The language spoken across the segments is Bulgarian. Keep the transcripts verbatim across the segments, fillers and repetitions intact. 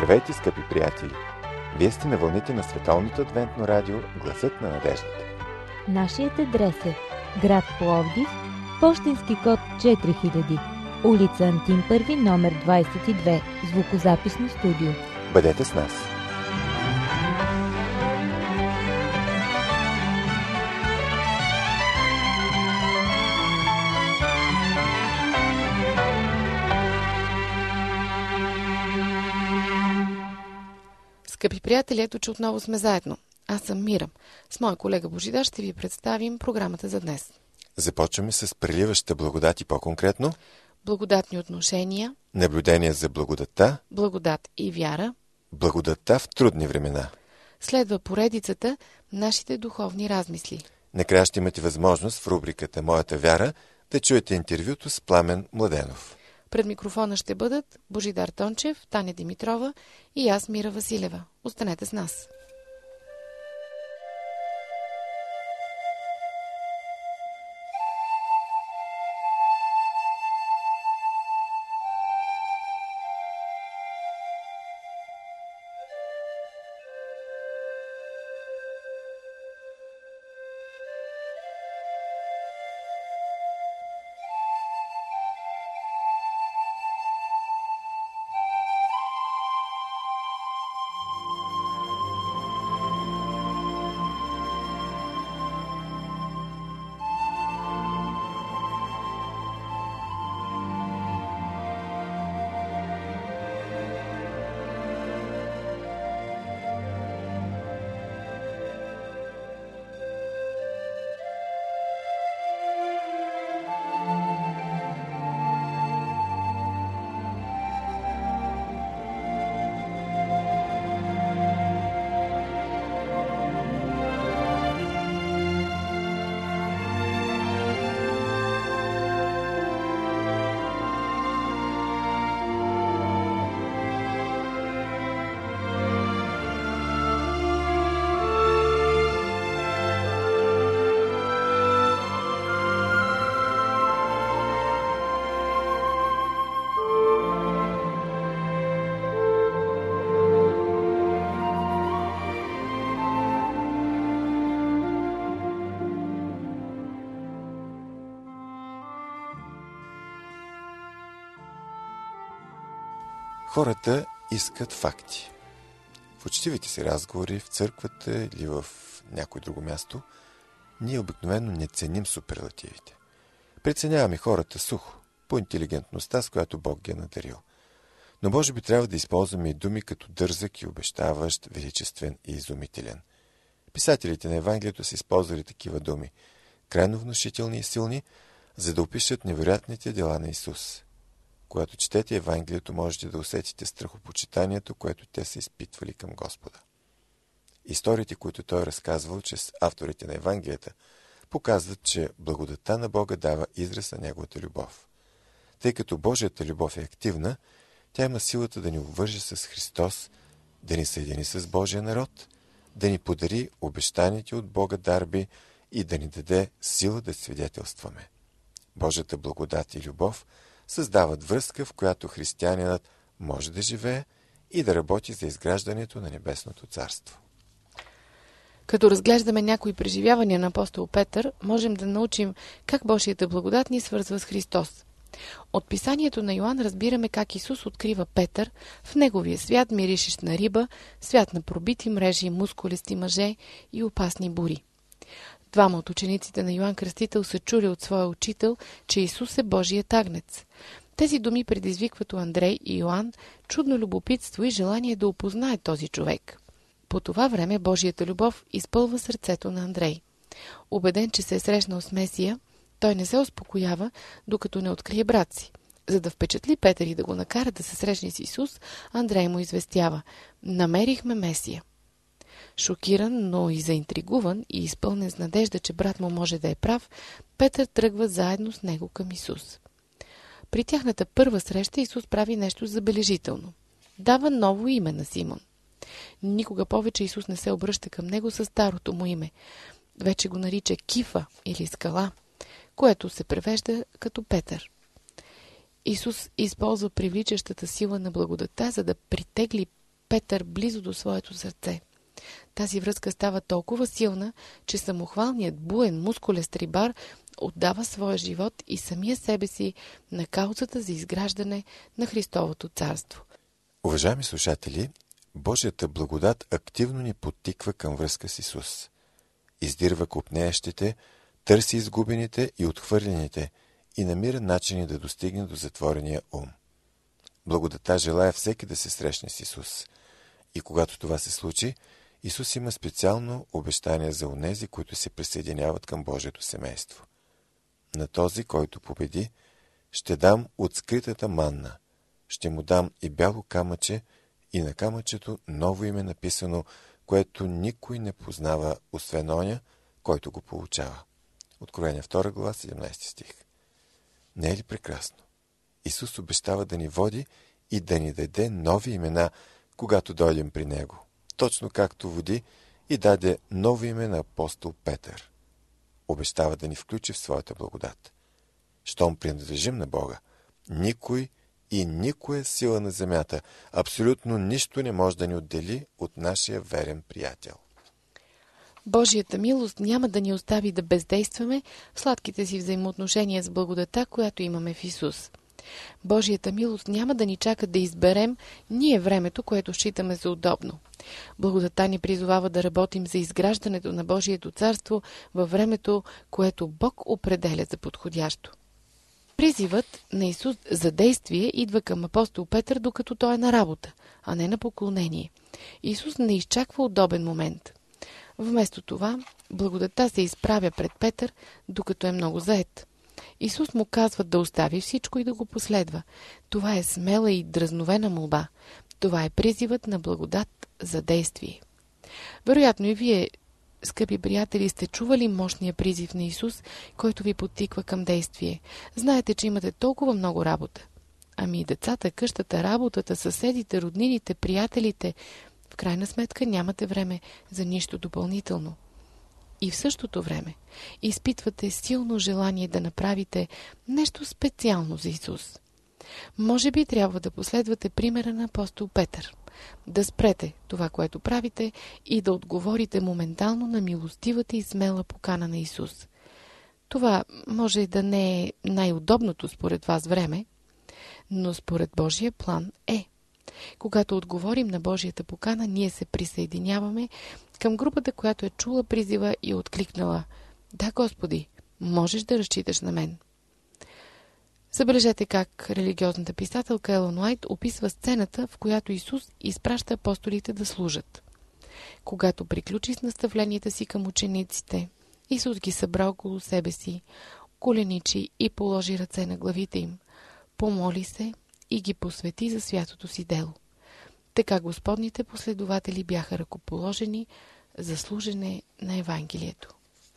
Здравейте, скъпи приятели! Вие сте на вълните на Световното адвентно радио Гласът на надеждата. Нашият адрес е град Пловдив, пощенски код четири хиляди, улица Антим първи, номер двадесет и две, звукозаписно студио. Бъдете с нас! Скъпи приятели, ето че отново сме заедно. Аз съм Мира. С моя колега Божидар ще ви представим програмата за днес. Започваме с преливаща благодат и по-конкретно Благодатни отношения, наблюдение за благодатта, благодат и вяра. благодатта в трудни времена. Следва поредицата нашите духовни размисли. Накрая ще имате възможност в рубриката Моята вяра да чуете интервюто с Пламен Младенов. Пред микрофона ще бъдат Божидар Тончев, Таня Димитрова и аз, Мира Василева. Останете с нас. Хората искат факти. В учтивите си разговори, в църквата или в някое друго място, ние обикновено не ценим суперлативите. Преценяваме хората сухо, по интелигентността, с която Бог ги е надарил. Но може би трябва да използваме и думи като дързък и обещаващ, величествен и изумителен. Писателите на Евангелието са използвали такива думи, крайно внушителни и силни, за да опишат невероятните дела на Исус. Когато четете Евангелието, можете да усетите страхопочитанието, което те са изпитвали към Господа. Историите, които той е разказвал чрез авторите на Евангелията, показват, че благодатта на Бога дава израз на Неговата любов. Тъй като Божията любов е активна, тя има силата да ни обвърже с Христос, да ни съедини с Божия народ, да ни подари обещаните от Бога дарби и да ни даде сила да свидетелстваме. Божията благодат и любов създават връзка, в която християнинът може да живее и да работи за изграждането на Небесното царство. Като разглеждаме някои преживявания на апостол Петър, можем да научим как Божията благодат ни свързва с Христос. От писанието на Йоан разбираме как Исус открива Петър в неговия свят, миришещ на риба, свят на пробити мрежи, мускулисти мъже и опасни бури. Двама от учениците на Йоан Кръстител са чули от своя учител, че Исус е Божият агнец. Тези думи предизвикват у Андрей и Йоан чудно любопитство и желание да опознае този човек. По това време Божията любов изпълва сърцето на Андрей. Убеден, че се е срещнал с Месия, той не се успокоява, докато не открие брат си. За да впечатли Петър и да го накара да се срещне с Исус, Андрей му известява: "Намерихме Месия." Шокиран, но и заинтригуван и изпълнен с надежда, че брат му може да е прав, Петър тръгва заедно с него към Исус. При тяхната първа среща Исус прави нещо забележително. Дава ново име на Симон. Никога повече Исус не се обръща към него със старото му име. Вече го нарича Кифа или скала, което се превежда като Петър. Исус използва привличащата сила на благодата, за да притегли Петър близо до своето сърце. Тази връзка става толкова силна, че самохвалният, буен, мускулест рибар отдава своя живот и самия себе си на каузата за изграждане на Христовото царство. Уважаеми слушатели, Божията благодат активно ни подтиква към връзка с Исус. Издирва копнеещите, търси изгубените и отхвърлените и намира начини да достигне до затворения ум. Благодата желая всеки да се срещне с Исус. И когато това се случи, Исус има специално обещание за онези, които се присъединяват към Божието семейство. На този, който победи, ще дам от скритата манна, ще му дам и бяло камъче, и на камъчето ново име написано, което никой не познава, освен оня, който го получава. Откровение втора глава, седемнайсети стих. Не е ли прекрасно? Исус обещава да ни води и да ни даде нови имена, когато дойдем при Него. Точно както води и даде ново име на апостол Петър. Обещава да ни включи в своята благодат. Щом принадлежим на Бога, никой и никоя сила на земята, абсолютно нищо не може да ни отдели от нашия верен приятел. Божията милост няма да ни остави да бездействаме в сладките си взаимоотношения с благодата, която имаме в Исус. Божията милост няма да ни чака да изберем ние времето, което считаме за удобно. Благодата ни призовава да работим за изграждането на Божието царство във времето, което Бог определя за подходящо. Призивът на Исус за действие идва към апостол Петър, докато той е на работа, а не на поклонение. Исус не изчаква удобен момент. Вместо това, благодата се изправя пред Петър, докато е много зает. Исус му казва да остави всичко и да го последва. Това е смела и дразновена молба. Това е призивът на благодат за действие. Вероятно и вие, скъпи приятели, сте чували мощния призив на Исус, който ви подтиква към действие. Знаете, че имате толкова много работа. Ами и децата, къщата, работата, съседите, роднините, приятелите, в крайна сметка нямате време за нищо допълнително. И в същото време изпитвате силно желание да направите нещо специално за Исус. Може би трябва да последвате примера на апостол Петър. Да спрете това, което правите и да отговорите моментално на милостивата и смела покана на Исус. Това може да не е най-удобното според вас време, но според Божия план е. Когато отговорим на Божията покана, ние се присъединяваме към групата, която е чула призива и откликнала: „Да, Господи, можеш да разчиташ на мен“. Забележете как религиозната писателка Елън Уайт описва сцената, в която Исус изпраща апостолите да служат. Когато приключи с наставленията си към учениците, Исус ги събра около себе си, коленичи и положи ръце на главите им, помоли се и ги посвети за святото си дело. Така Господните последователи бяха ръкоположени за служене на Евангелието.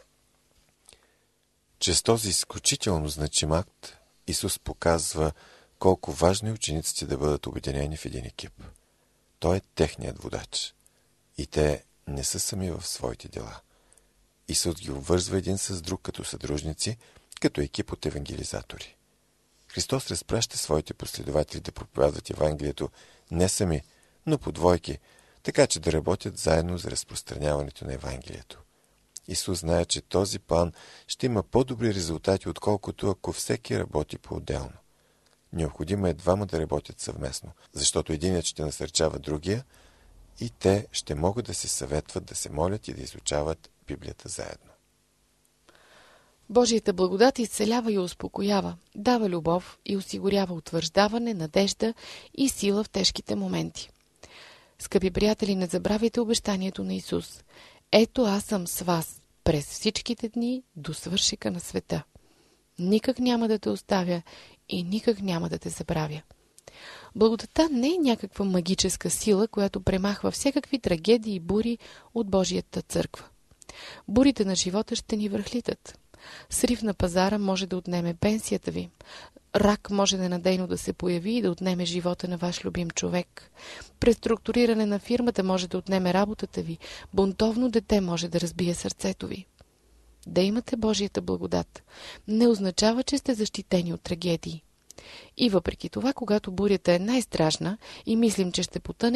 Чрез този изключително значим акт Исус показва колко важно е учениците да бъдат обединени в един екип. Той е техният водач. И те не са сами в своите дела. Исус ги обвързва един с друг като съдружници, като екип от евангелизатори. Христос разпраща своите последователи да проповядват Евангелието не сами, но по двойки, така че да работят заедно за разпространяването на Евангелието. Исус знае, че този план ще има по-добри резултати, отколкото ако всеки работи по-отделно. Необходимо е двама да работят съвместно, защото единият ще насърчава другия и те ще могат да се съветват, да се молят и да изучават Библията заедно. Божията благодат изцелява и успокоява, дава любов и осигурява утвърждаване, надежда и сила в тежките моменти. Скъпи приятели, не забравяйте обещанието на Исус. Ето аз съм с вас през всичките дни до свършека на света. Никак няма да те оставя и никак няма да те забравя. Благодата не е някаква магическа сила, която премахва всякакви трагедии и бури от Божията църква. Бурите на живота ще ни върхлитат. Срив на пазара може да отнеме пенсията ви. Рак може ненадейно да се появи и да отнеме живота на ваш любим човек. Преструктуриране на фирмата може да отнеме работата ви. Бунтовно дете може да разбие сърцето ви. Да имате Божията благодат не означава, че сте защитени от трагедии. И въпреки това, когато бурята е най-страшна и мислим, че ще потънем,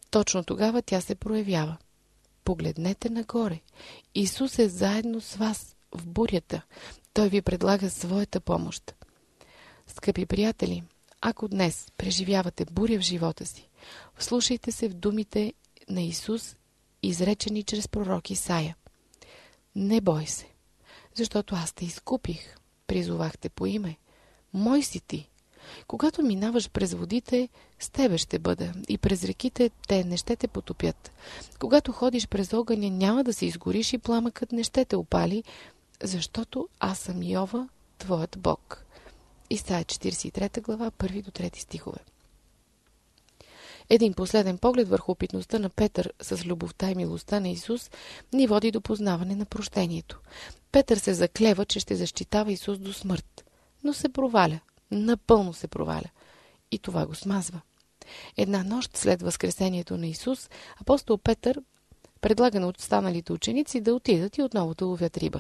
Точно тогава тя се проявява. Погледнете нагоре. Исус е заедно с вас в бурята. Той ви предлага своята помощ. Скъпи приятели, ако днес преживявате буря в живота си, вслушайте се в думите на Исус, изречени чрез пророк Исаия. Не бой се, защото аз те изкупих, призовах те по име. Мой си ти. Когато минаваш през водите, с тебе ще бъда, и през реките те не ще те потопят. Когато ходиш през огъня, няма да се изгориш и пламъкът не ще те опали, защото аз съм Йова, твоят Бог. Исаия четиридесет и трета глава, първи до трети стихове. Един последен поглед върху опитността на Петър с любовта и милостта на Исус ни води до познаване на прощението. Петър се заклева, че ще защитава Исус до смърт, но се проваля. Напълно се проваля. И това го смазва. Една нощ след възкресението на Исус, апостол Петър предлага на останалите ученици да отидат и отново да ловят риба.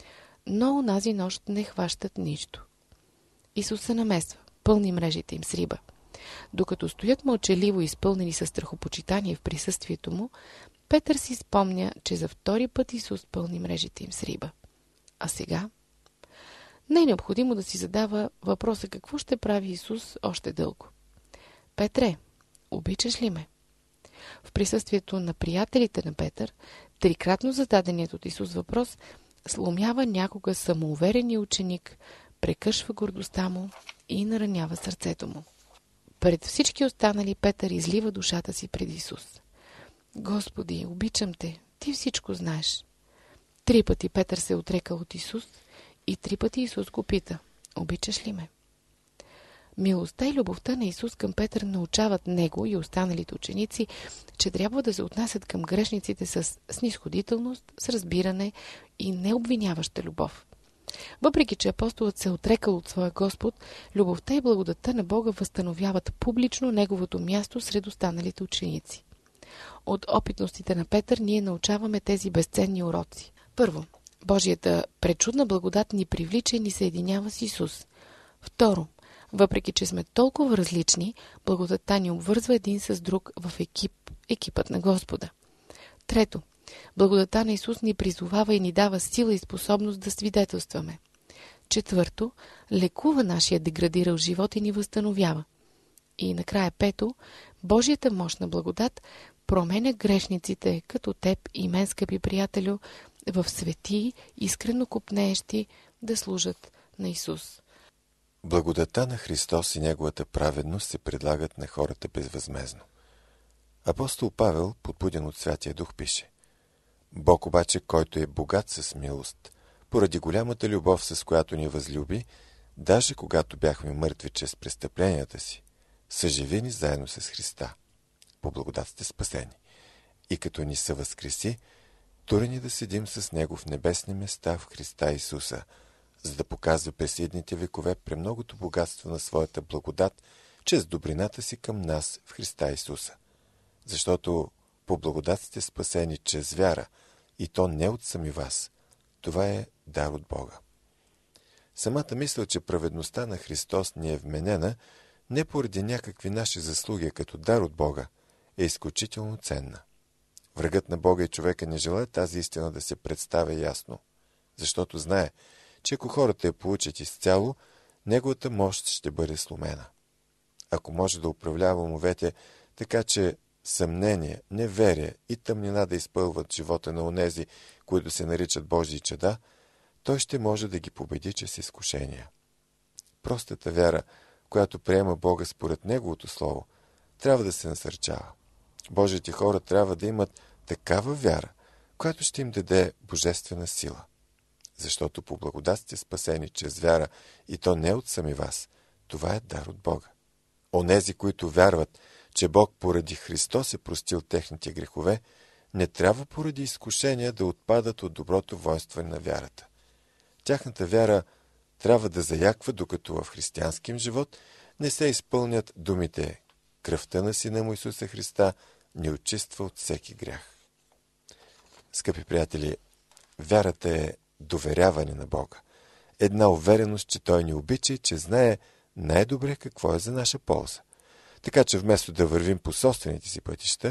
Но онази нощ не хващат нищо. Исус се намесва, пълни мрежите им с риба. Докато стоят мълчаливо изпълнени със страхопочитание в присъствието му, Петър си спомня, че за втори път Исус пълни мрежите им с риба. А сега? Не е необходимо да си задава въпроса какво ще прави Исус още дълго. Петре, обичаш ли ме? В присъствието на приятелите на Петър, трикратно зададеният от Исус въпрос сломява някога самоуверения ученик, прекъшва гордостта му и наранява сърцето му. Пред всички останали Петър излива душата си пред Исус. Господи, обичам те, ти всичко знаеш. Три пъти Петър се отрека от Исус и три пъти Исус го пита, обичаш ли ме? Милостта и любовта на Исус към Петър научават него и останалите ученици, че трябва да се отнасят към грешниците с снисходителност, с разбиране и необвиняваща любов. Въпреки че апостолът се отрекал от своя Господ, любовта и благодатта на Бога възстановяват публично неговото място сред останалите ученици. От опитностите на Петър ние научаваме тези безценни уроци. Първо, Божията пречудна благодат ни привлича и ни съединява с Исус. Второ, въпреки че сме толкова различни, благодатта ни обвързва един с друг в екип, екипът на Господа. Трето, благодатта на Исус ни призовава и ни дава сила и способност да свидетелстваме. Четвърто, лекува нашия деградирал живот и ни възстановява. И накрая пето, Божията мощна благодат променя грешниците, като теб и мен, скъпи приятелю, в светии, искрено копнеещи да служат на Исус. Благодата на Христос и Неговата праведност се предлагат на хората безвъзмездно. Апостол Павел, подбуден от Святия Дух, пише: Бог обаче, който е богат с милост, поради голямата любов, с която ни възлюби, даже когато бяхме мъртви чрез престъпленията си, съживи ни заедно с Христа. По благодат сте спасени. И като ни съвъзкреси, тури ни да седим с Него в небесни места в Христа Исуса, за да показва през идните векове премногото богатство на своята благодат, чрез добрината си към нас в Христа Исуса. Защото по благодат сте спасени чрез вяра, и то не от сами вас. Това е дар от Бога. Самата мисъл, че праведността на Христос ни е вменена не поради някакви наши заслуги, като дар от Бога, е изключително ценна. Врагът на Бога и човека не желае тази истина да се представя ясно, защото знае, че ако хората я получат изцяло, неговата мощ ще бъде сломена. Ако може да управлява умовете така, че съмнение, неверие и тъмнина да изпълват живота на онези, които се наричат Божии чада, той ще може да ги победи чрез изкушения. Простата вяра, която приема Бога според Неговото Слово, трябва да се насърчава. Божиите хора трябва да имат такава вяра, която ще им даде божествена сила. Защото по благодат сте спасени чрез вяра, и то не от сами вас. Това е дар от Бога. Онези, които вярват, че Бог поради Христос е простил техните грехове, не трябва поради изкушения да отпадат от доброто воинстване на вярата. Тяхната вяра трябва да заяква, докато в християнския живот не се изпълнят думите: кръвта на Сина му Исуса Христа ни очиства от всеки грях. Скъпи приятели, вярата е доверяване на Бога. Една увереност, че Той ни обича и че знае най-добре какво е за наша полза. Така че вместо да вървим по собствените си пътища,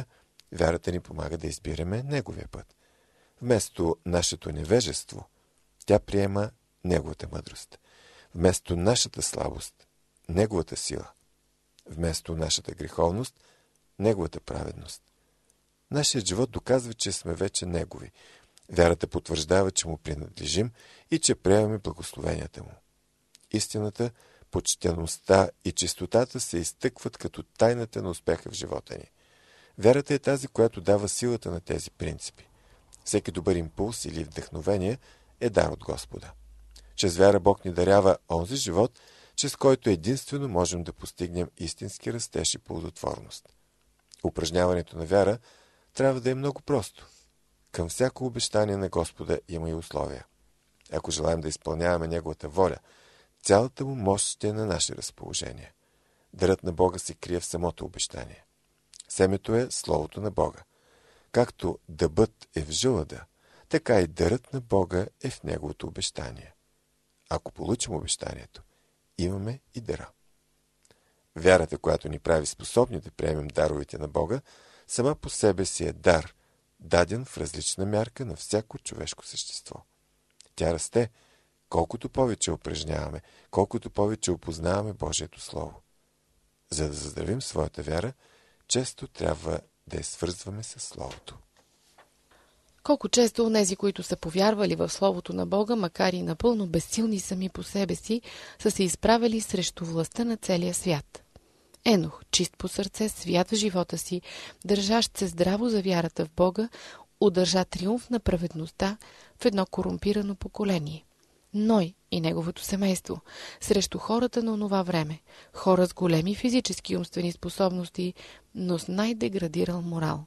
Вярата ни помага да избираме Неговия път. Вместо нашето невежество, тя приема Неговата мъдрост. Вместо нашата слабост, Неговата сила. Вместо нашата греховност, Неговата праведност. Нашият живот доказва, че сме вече Негови. Вярата потвърждава, че Му принадлежим и че приемаме благословенията Му. Истината, почтеността и чистотата се изтъкват като тайната на успеха в живота ни. Вярата е тази, която дава силата на тези принципи. Всеки добър импулс или вдъхновение е дар от Господа. Чрез вяра Бог ни дарява онзи живот, чрез който единствено можем да постигнем истински растеж и плодотворност. Упражняването на вяра трябва да е много просто. Към всяко обещание на Господа има и условия. Ако желаем да изпълняваме Неговата воля, цялата Му мощ ще е на наше разположение. Дарът на Бога се крие в самото обещание. Семето е Словото на Бога. Както дъбът е в жилада, така и дарът на Бога е в Неговото обещание. Ако получим обещанието, имаме и дара. Вярата, която ни прави способни да приемем даровете на Бога, сама по себе си е дар, даден в различна мярка на всяко човешко същество. Тя расте, колкото повече упражняваме, колкото повече опознаваме Божието Слово. За да заздравим своята вяра, често трябва да я свързваме с Словото. Колко често онези, които са повярвали в Словото на Бога, макар и напълно безсилни сами по себе си, са се изправили срещу властта на целия свят. Енох, чист по сърце, свят в живота си, държащ се здраво за вярата в Бога, удържа триумф на праведността в едно корумпирано поколение. Ной и неговото семейство срещу хората на онова време, хора с големи физически и умствени способности, но с най-деградирал морал.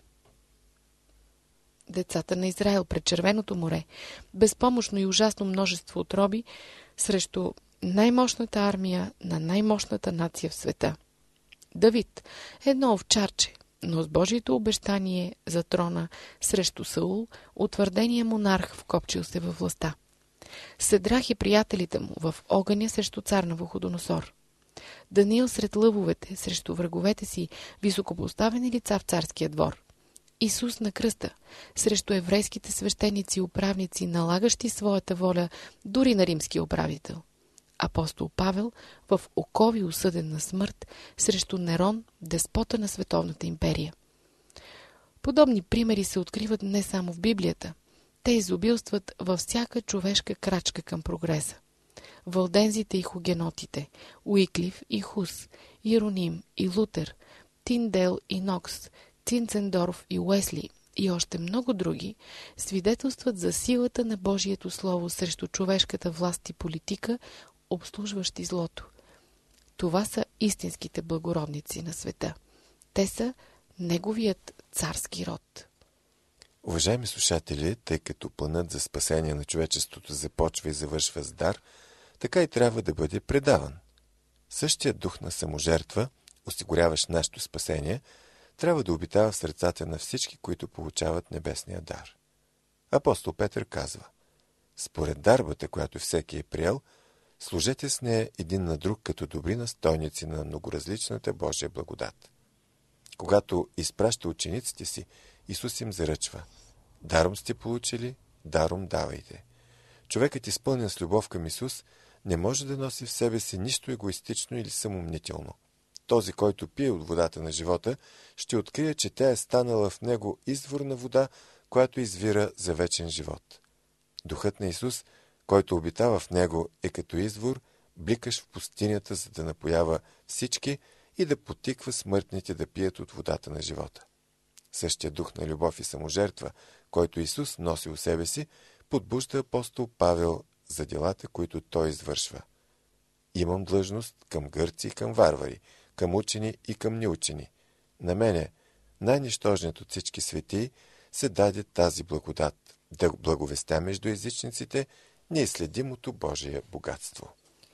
Децата на Израел пред Червеното море, безпомощно и ужасно множество отроби срещу най-мощната армия на най-мощната нация в света. Давид, едно овчарче, но с Божието обещание за трона срещу Саул, утвърдения монарх вкопчил се във властта. Седрах и приятелите му в огъня срещу цар Навуходоносор. Даниил сред лъвовете срещу враговете си, високопоставени лица в царския двор. Исус на кръста срещу еврейските свещеници и управници, налагащи своята воля дори на римския управител. Апостол Павел в окови осъден на смърт срещу Нерон, деспота на световната империя. Подобни примери се откриват не само в Библията. Те изобилстват във всяка човешка крачка към прогреса. Валдензите и хугенотите, Уиклиф и Хус, Иероним и Лутер, Тиндел и Нокс, Цинцендорф и Уесли и още много други свидетелстват за силата на Божието Слово срещу човешката власт и политика, обслужващи злото. Това са истинските благородници на света. Те са Неговият царски род. Уважаеми слушатели, тъй като планът за спасение на човечеството започва и завършва с дар, така и трябва да бъде предаван. Същият дух на саможертва, осигуряващ нашето спасение, трябва да обитава в сърцата на всички, които получават небесния дар. Апостол Петър казва: според дарбата, която всеки е приел, служете с нея един на друг като добри настойници на многоразличната Божия благодат. Когато изпраща учениците си, Исус им заръчва: даром сте получили, даром давайте. Човекът, изпълнен с любов към Исус, не може да носи в себе си нищо егоистично или самомнително. Този, който пие от водата на живота, ще открие, че тя е станала в него извор на вода, която извира за вечен живот. Духът на Исус, който обитава в него, е като извор, бликаш в пустинята, за да напоява всички и да потиква смъртните да пият от водата на живота. Същия дух на любов и саможертва, който Исус носи у себе си, подбужда апостол Павел за делата, които той извършва. Имам длъжност към гърци и към варвари, към учени и към неучени. На мене, най-нищожният от всички светии, се даде тази благодат, да благовестя между езичниците неизследимото Божие богатство.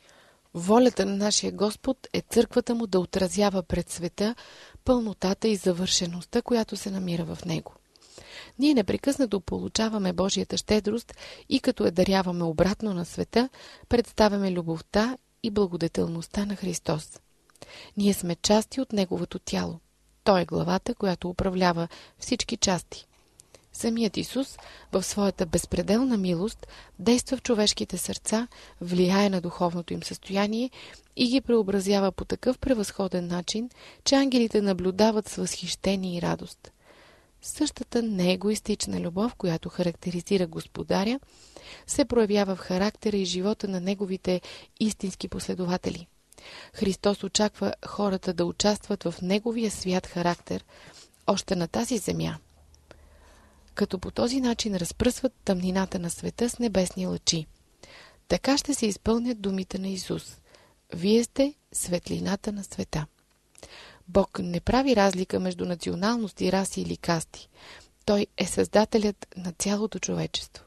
Волята на нашия Господ е църквата му да отразява пред света пълнотата и завършеността, която се намира в него. Ние непрекъснато получаваме Божията щедрост и като я даряваме обратно на света, представяме любовта и благодетелността на Христос. Ние сме части от Неговото тяло. Той е главата, която управлява всички части. Самият Исус в своята безпределна милост действа в човешките сърца, влияе на духовното им състояние и ги преобразява по такъв превъзходен начин, че ангелите наблюдават с възхищение и радост. Същата неегоистична любов, която характеризира Господаря, се проявява в характера и живота на неговите истински последователи. Христос очаква хората да участват в неговия свят характер още на тази земя, като по този начин разпръсват тъмнината на света с небесни лъчи. Така ще се изпълнят думите на Исус: Вие сте светлината на света. Бог не прави разлика между националности, раси или касти. Той е създателят на цялото човечество.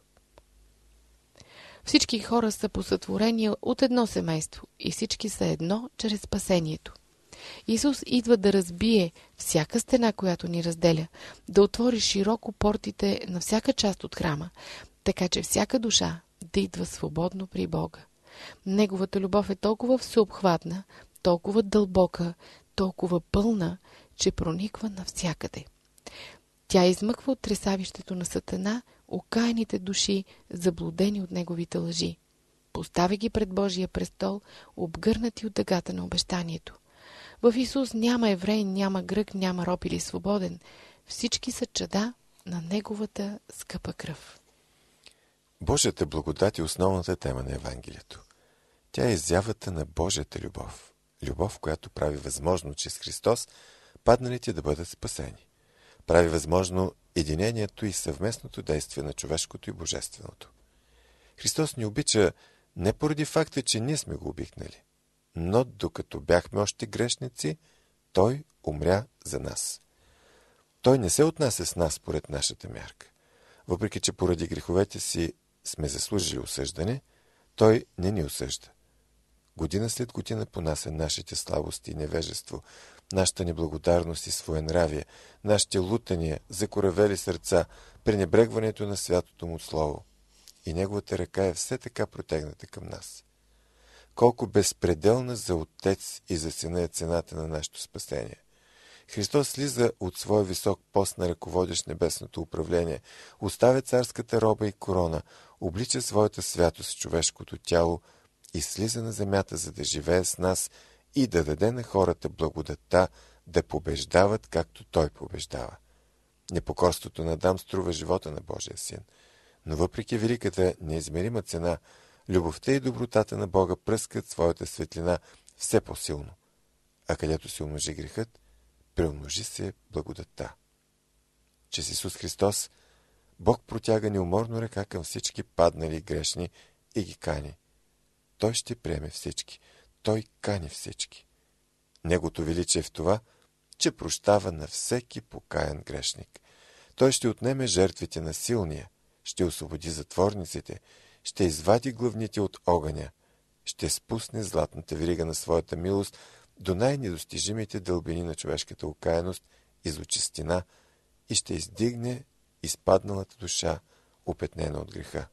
Всички хора са по сътворение от едно семейство и всички са едно чрез спасението. Исус идва да разбие всяка стена, която ни разделя, да отвори широко портите на всяка част от храма, така че всяка душа да идва свободно при Бога. Неговата любов е толкова всеобхватна, толкова дълбока, толкова пълна, че прониква навсякъде. Тя измъква от тресавището на Сатана окаяните души, заблудени от неговите лъжи. Поставя ги пред Божия престол, обгърнати от дъгата на обещанието. В Исус няма еврей, няма грък, няма роб или свободен. Всички са чада на Неговата скъпа кръв. Божията благодат е основната тема на Евангелието. Тя е изявата на Божията любов. Любов, която прави възможно чрез Христос падналите да бъдат спасени. Прави възможно единението и съвместното действие на човешкото и божественото. Христос ни обича не поради факта, че ние сме го обикнали, но докато бяхме още грешници, Той умря за нас. Той не се отнася с нас според нашата мярка. Въпреки че поради греховете си сме заслужили осъждане, Той не ни осъжда. Година след година понася нашите слабости и невежество, нашата неблагодарност и своенравие, нашите лутания, закоравели сърца, пренебрегването на святото му слово. И неговата ръка е все така протегната към нас. Колко безпределна за Отец и за Сина е цената на нашето спасение. Христос слиза от своя висок пост на ръководещ небесното управление, оставя царската роба и корона, облича своята святост в човешкото тяло и слиза на земята, за да живее с нас и да даде на хората благодатта да побеждават, както Той побеждава. Непокорството на Адам струва живота на Божия Син, но въпреки великата неизмерима цена, любовта и добротата на Бога пръскат своята светлина все по-силно. А където се умножи грехът, преумножи се благодатта. Чрез Исус Христос Бог протяга неуморно ръка към всички паднали грешни и ги кани. Той ще приеме всички. Той кани всички. Негото величие е в това, че прощава на всеки покаян грешник. Той ще отнеме жертвите на силния, ще освободи затворниците, ще извади главните от огъня, ще спусне златната верига на своята милост до най-недостижимите дълбини на човешката окаяност и злочестина и ще издигне изпадналата душа, опетнена от греха.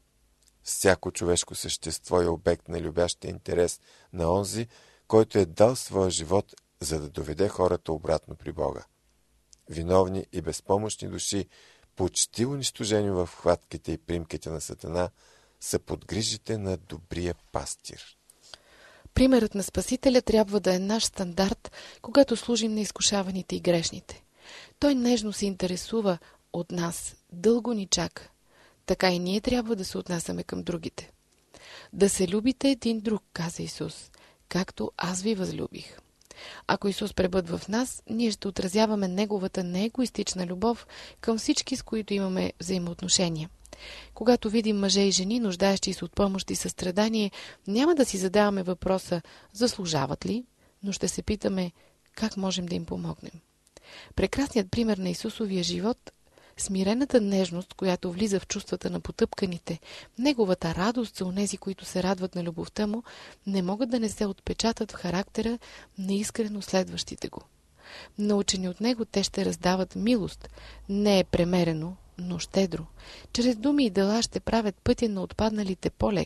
Всяко човешко същество е обект на любящия интерес на онзи, който е дал своя живот, за да доведе хората обратно при Бога. Виновни и безпомощни души, почти унищожени в хватките и примките на Сатана, са под грижите на добрия пастир. Примерът на Спасителя трябва да е наш стандарт, когато служим на изкушаваните и грешните. Той нежно се интересува от нас, дълго ни чака. Така и ние трябва да се отнасяме към другите. Да се любите един друг, каза Исус, както аз ви възлюбих. Ако Исус пребъдва в нас, ние ще отразяваме Неговата неегоистична любов към всички, с които имаме взаимоотношения. Когато видим мъже и жени, нуждаещи се от помощ и състрадание, няма да си задаваме въпроса заслужават ли, но ще се питаме как можем да им помогнем. Прекрасният пример на Исусовия живот, смирената нежност, която влиза в чувствата на потъпканите, неговата радост за онези, които се радват на любовта му, не могат да не се отпечатат в характера на искрено следващите го. Научени от него, те ще раздават милост, не е премерено, но щедро. Чрез думи и дела ще правят пътя на отпадналите по-лек.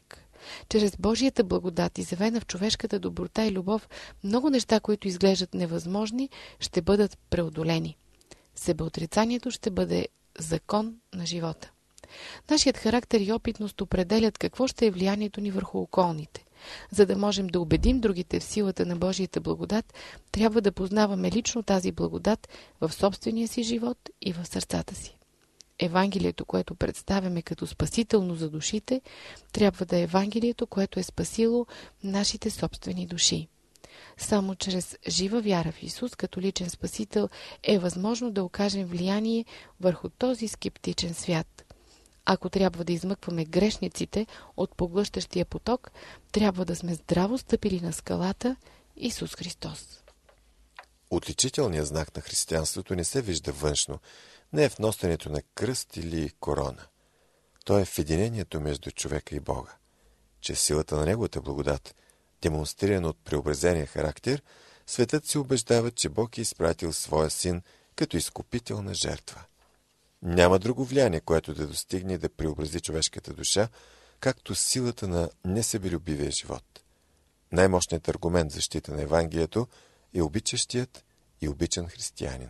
Чрез Божията благодат, изявена в човешката доброта и любов, много неща, които изглеждат невъзможни, ще бъдат преодолени. Себеотрицанието ще бъде закон на живота. Нашият характер и опитност определят какво ще е влиянието ни върху околните. За да можем да убедим другите в силата на Божията благодат, трябва да познаваме лично тази благодат в собствения си живот и в сърцата си. Евангелието, което представяме като спасително за душите, трябва да е Евангелието, което е спасило нашите собствени души. Само чрез жива вяра в Исус като личен спасител е възможно да окажем влияние върху този скептичен свят. Ако трябва да измъкваме грешниците от поглъщащия поток, трябва да сме здраво стъпили на скалата Исус Христос. Отличителният знак на християнството не се вижда външно, не е в носенето на кръст или корона. То е в единението между човека и Бога. Чрез силата на Неговата благодат, демонстрирана от преобразения характер, светът се убеждава, че Бог е изпратил своя син като изкупителна жертва. Няма друго влияние, което да достигне да преобрази човешката душа, както силата на несебелюбивия живот. Най-мощният аргумент в защита на Евангелието е обичащият и обичан християнин.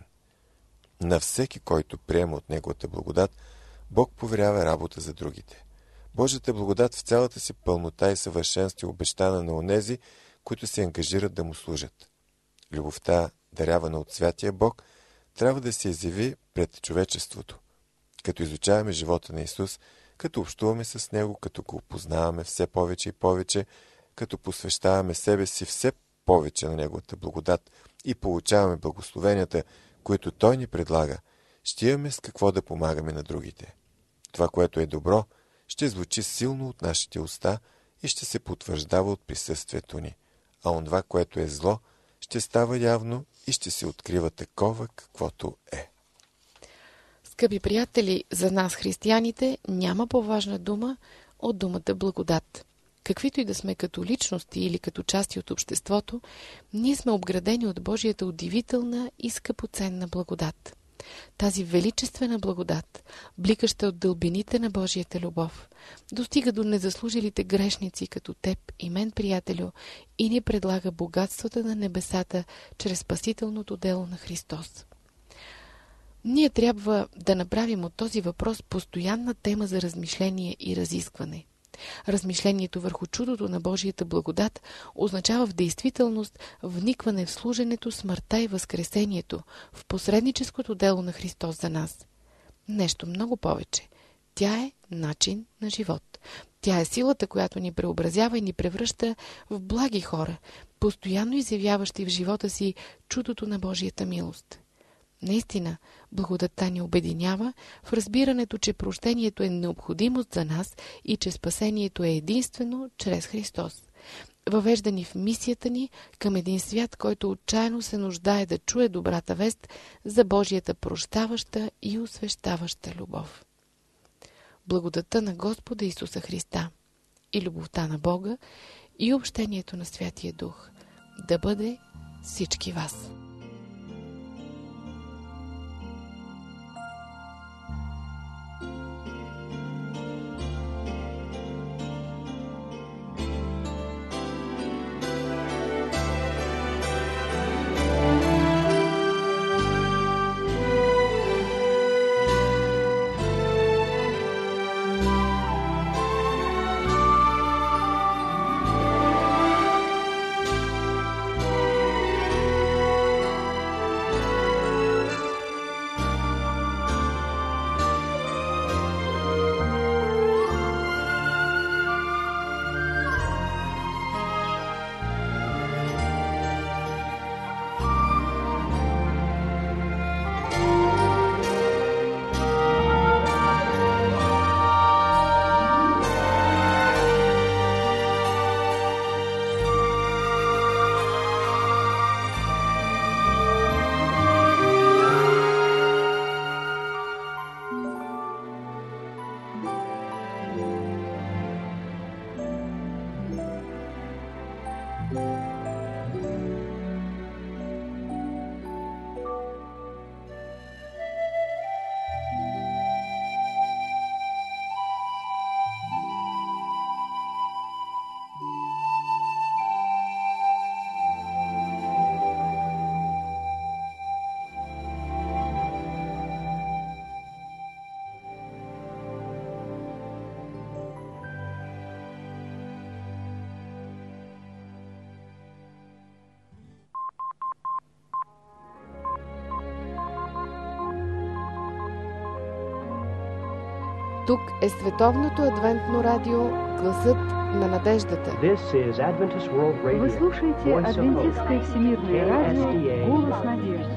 На всеки, който приема от Неговата благодат, Бог поверява работа за другите. Божията благодат в цялата си пълнота и съвършенство е обещана на онези, които се ангажират да му служат. Любовта, дарявана от святия Бог, трябва да се изяви пред човечеството. Като изучаваме живота на Исус, като общуваме с Него, като го опознаваме все повече и повече, като посвещаваме себе си все повече на Неговата благодат и получаваме благословенията, които Той ни предлага, ще имаме с какво да помагаме на другите. Това, което е добро, ще звучи силно от нашите уста и ще се потвърждава от присъствието ни, а онова, което е зло, ще става явно и ще се открива такова, каквото е. Скъпи приятели, за нас, християните, няма по-важна дума от думата благодат. Каквито и да сме като личности или като части от обществото, ние сме обградени от Божията удивителна и скъпоценна благодат. Тази величествена благодат, бликаща от дълбините на Божията любов, достига до незаслужилите грешници като теб и мен, приятелю, и ни предлага богатствата на небесата чрез спасителното дело на Христос. Ние трябва да направим от този въпрос постоянна тема за размишление и разискване. Размишлението върху чудото на Божията благодат означава в действителност вникване в служенето, смъртта и възкресението, в посредническото дело на Христос за нас. Нещо много повече. Тя е начин на живот. Тя е силата, която ни преобразява и ни превръща в благи хора, постоянно изявяващи в живота си чудото на Божията милост. Наистина, благодатта ни обединява в разбирането, че прощението е необходимост за нас и че спасението е единствено чрез Христос. Въвежда ни в мисията ни към един свят, който отчаяно се нуждае да чуе добрата вест за Божията прощаваща и освещаваща любов. Благодатта на Господа Исуса Христа и любовта на Бога и общението на Святия Дух да бъде всички вас. Тук е Световното адвентно радио, гласът на надеждата. Вы слушаете Адвентистское всемирное радио «Голос надежды».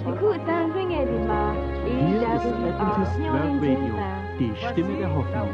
Die Stimme der Hoffnung.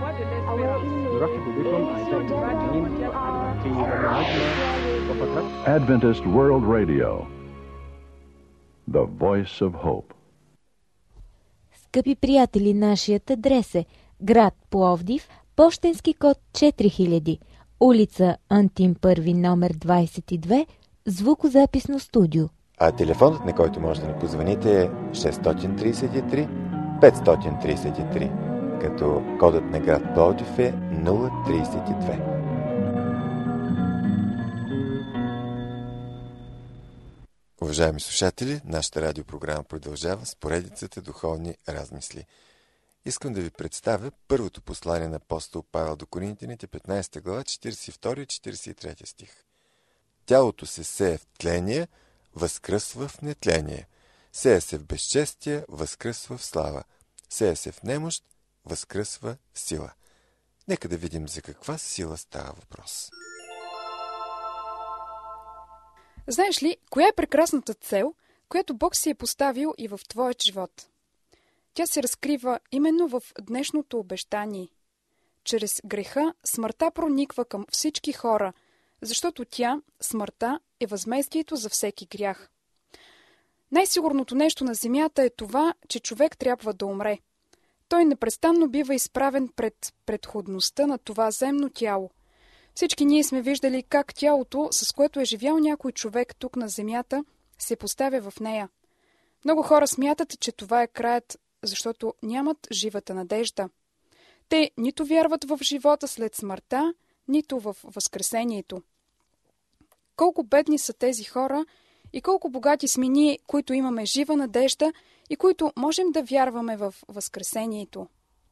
Adventist World Radio, the voice of hope. Скъпи приятели, нашият адрес е град Пловдив, пощенски код четири хиляди, улица Антим първи, номер двадесет и две, звукозаписно студио. А телефонът, на който може да ни позвоните, е шест три три пет три три, като кодът на град Пловдив е нула тридесет и две. Уважаеми слушатели, нашата радиопрограма продължава с поредицата духовни размисли. Искам да ви представя първото послание на апостол Павел до Коринтяните, петнадесета глава, четиридесет и втори и четиридесет и трети стих. Тялото се сее в тление, възкръсва в нетление. Сее се в безчестие, възкръсва в слава. Сее се в немощ, възкръсва в сила. Нека да видим за каква сила става въпрос. Знаеш ли, коя е прекрасната цел, която Бог си е поставил и в твоят живот? Тя се разкрива именно в днешното обещание. Чрез греха смъртта прониква към всички хора, защото тя, смъртта, е възмездието за всеки грях. Най-сигурното нещо на земята е това, че човек трябва да умре. Той непрестанно бива изправен пред предходността на това земно тяло. Всички ние сме виждали как тялото, с което е живял някой човек тук на земята, се поставя в нея. Много хора смятат, че това е краят, защото нямат живата надежда. Те нито вярват в живота след смъртта, нито в възкресението. Колко бедни са тези хора и колко богати сме ние, които имаме жива надежда и които можем да вярваме в възкресението.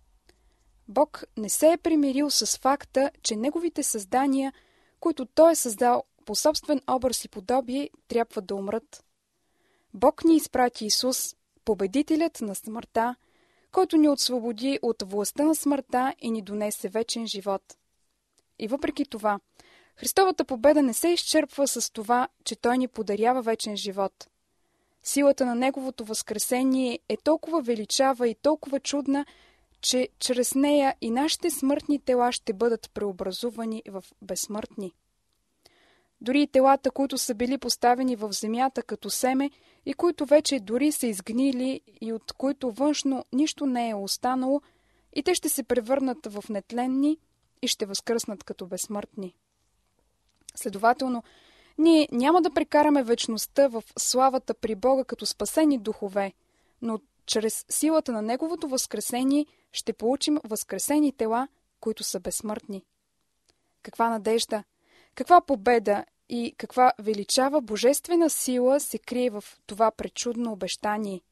Бог не се е примирил с факта, че неговите създания, които Той е създал по собствен образ и подобие, трябва да умрат. Бог ни изпрати Исус, победителят на смъртта, който ни освободи от властта на смъртта и ни донесе вечен живот. И въпреки това, Христовата победа не се изчерпва с това, че Той ни подарява вечен живот. Силата на Неговото възкресение е толкова величава и толкова чудна, че чрез нея и нашите смъртни тела ще бъдат преобразувани в безсмъртни. Дори и телата, които са били поставени в земята като семе и които вече дори са изгнили и от които външно нищо не е останало, и те ще се превърнат в нетленни и ще възкръснат като безсмъртни. Следователно, ние няма да прекараме вечността в славата при Бога като спасени духове, но чрез силата на Неговото възкресение ще получим възкресени тела, които са безсмъртни. Каква надежда, каква победа и каква величава божествена сила се крие в това пречудно обещание.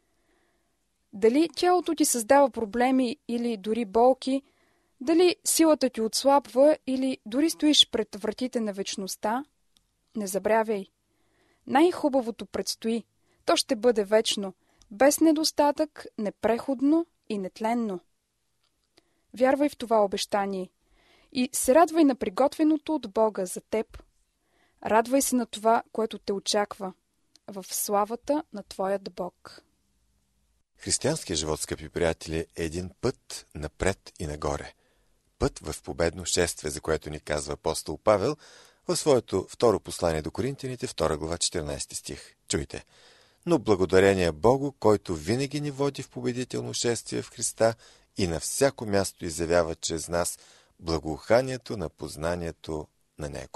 Дали тялото ти създава проблеми или дори болки, дали силата ти отслабва или дори стоиш пред вратите на вечността, не забравяй. Най-хубавото предстои. То ще бъде вечно, без недостатък, непреходно и нетленно. Вярвай в това обещание и се радвай на приготвеното от Бога за теб. Радвай се на това, което те очаква, в славата на твоят Бог. Християнският живот, скъпи приятели, е един път напред и нагоре. Път в победно шествие, за което ни казва апостол Павел в своето второ послание до Коринтяните, втора глава, четиринадесети стих. Чуйте. Но благодарение Богу, който винаги ни води в победително шествие в Христа и на всяко място изявява чрез нас благоуханието на познанието на Него.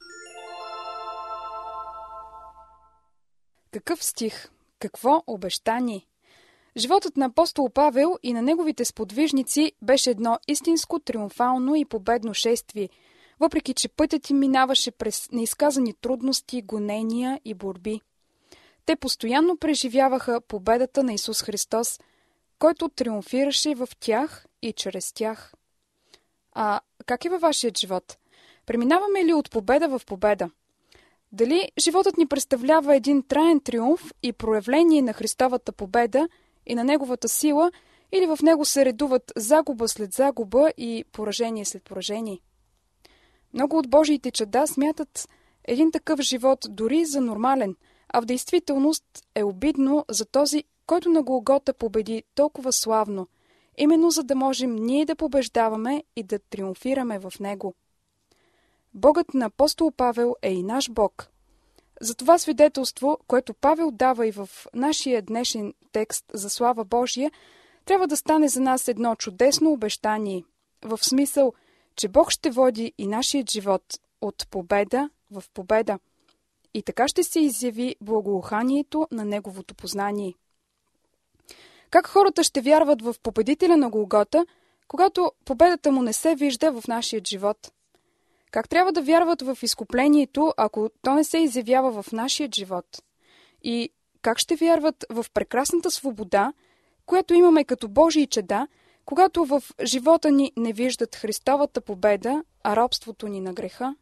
Какъв стих? Какво обещание? Животът на апостол Павел и на неговите сподвижници беше едно истинско, триумфално и победно шествие, въпреки че пътят им минаваше през неизказани трудности, гонения и борби. Те постоянно преживяваха победата на Исус Христос, който триумфираше в тях и чрез тях. А как е във вашият живот? Преминаваме ли от победа в победа? Дали животът ни представлява един траен триумф и проявление на Христовата победа и на Неговата сила, или в него се редуват загуба след загуба и поражение след поражение. Много от Божиите чада смятат един такъв живот дори за нормален, а в действителност е обидно за този, който на Голгота победи толкова славно, именно за да можем ние да побеждаваме и да триумфираме в него. Богът на апостол Павел е и наш Бог. За това свидетелство, което Павел дава и в нашия днешен текст за слава Божия, трябва да стане за нас едно чудесно обещание, в смисъл, че Бог ще води и нашият живот от победа в победа. И така ще се изяви благоуханието на Неговото познание. Как хората ще вярват в победителя на Голгота, когато победата му не се вижда в нашия живот? Как трябва да вярват в изкуплението, ако то не се изявява в нашия живот? И как ще вярват в прекрасната свобода, която имаме като Божии чада, когато в живота ни не виждат Христовата победа, а робството ни на греха?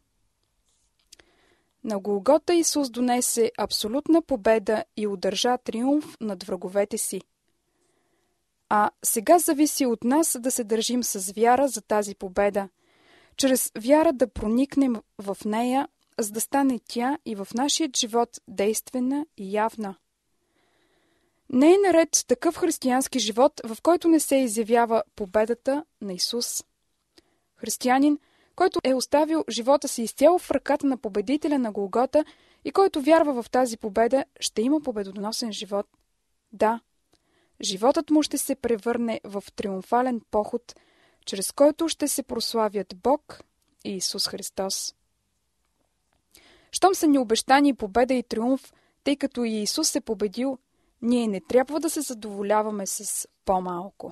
На Голгота Исус донесе абсолютна победа и удържа триумф над враговете си. А сега зависи от нас да се държим с вяра за тази победа, чрез вяра да проникнем в нея, за да стане тя и в нашия живот действена и явна. Не е наред такъв християнски живот, в който не се изявява победата на Исус. Християнин, който е оставил живота си изцяло в ръката на победителя на Голгота и който вярва в тази победа, ще има победоносен живот. Да, животът му ще се превърне в триумфален поход, чрез който ще се прославят Бог и Исус Христос. Щом са ни обещани победа и триумф, тъй като и Исус е победил, ние не трябва да се задоволяваме с по-малко.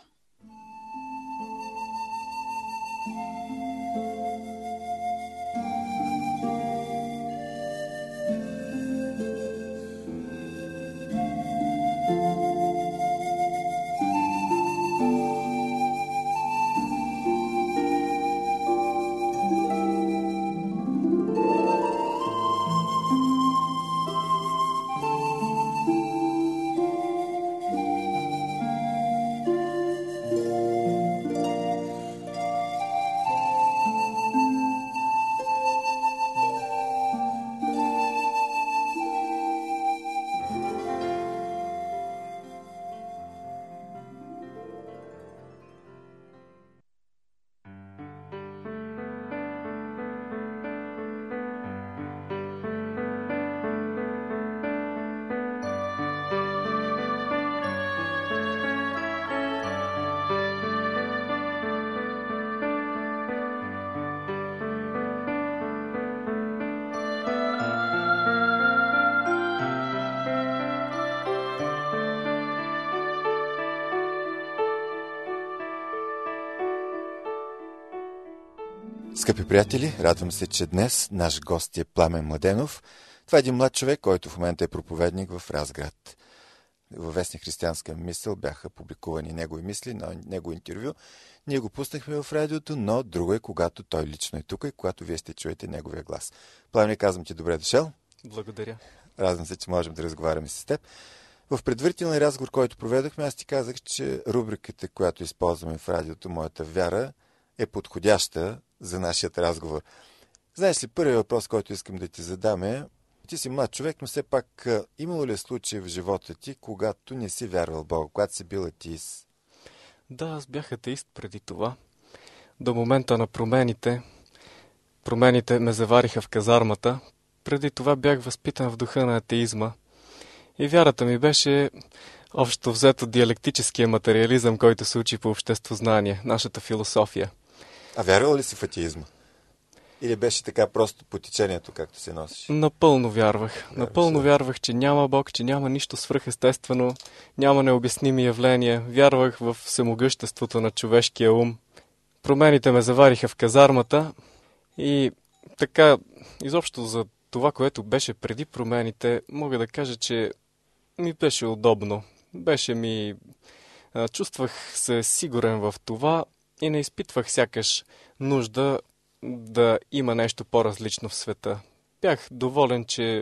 Скъпи приятели, радвам се, че днес наш гост е Пламен Младенов. Това е един млад човек, който в момента е проповедник в Разград. Във вестник Християнска мисъл бяха публикувани негови мисли, на негово интервю. Ние го пуснахме в радиото, но друго е, когато той лично е тук и когато вие ще чуете неговия глас. Пламен, казвам ти добре дошъл. Благодаря. Радвам се, че можем да разговаряме с теб. В предварителния разговор, който проведохме, аз ти казах, че рубриката, която използваме в радиото, Моята вяра, е подходяща за нашия разговор. Знаеш ли, първият въпрос, който искам да ти задам е: ти си млад човек, но все пак имало ли е случай в живота ти, когато не си вярвал в Бога, когато си бил атеист? Да, аз бях атеист преди това. До момента на промените. Промените ме завариха в казармата. Преди това бях възпитан в духа на атеизма. И вярата ми беше общо взето диалектическия материализъм, който се учи по обществознание, нашата философия. А вярвал ли си в атеизма? Или беше така просто по течението, както се носиш? Напълно вярвах. Вярвам Напълно се. вярвах, че няма Бог, че няма нищо свръхестествено, няма необясними явления. Вярвах в всемогъществото на човешкия ум. Промените ме завариха в казармата и така, изобщо за това, което беше преди промените, мога да кажа, че ми беше удобно. Беше ми... Чувствах се сигурен в това и не изпитвах сякаш нужда да има нещо по-различно в света. Бях доволен, че,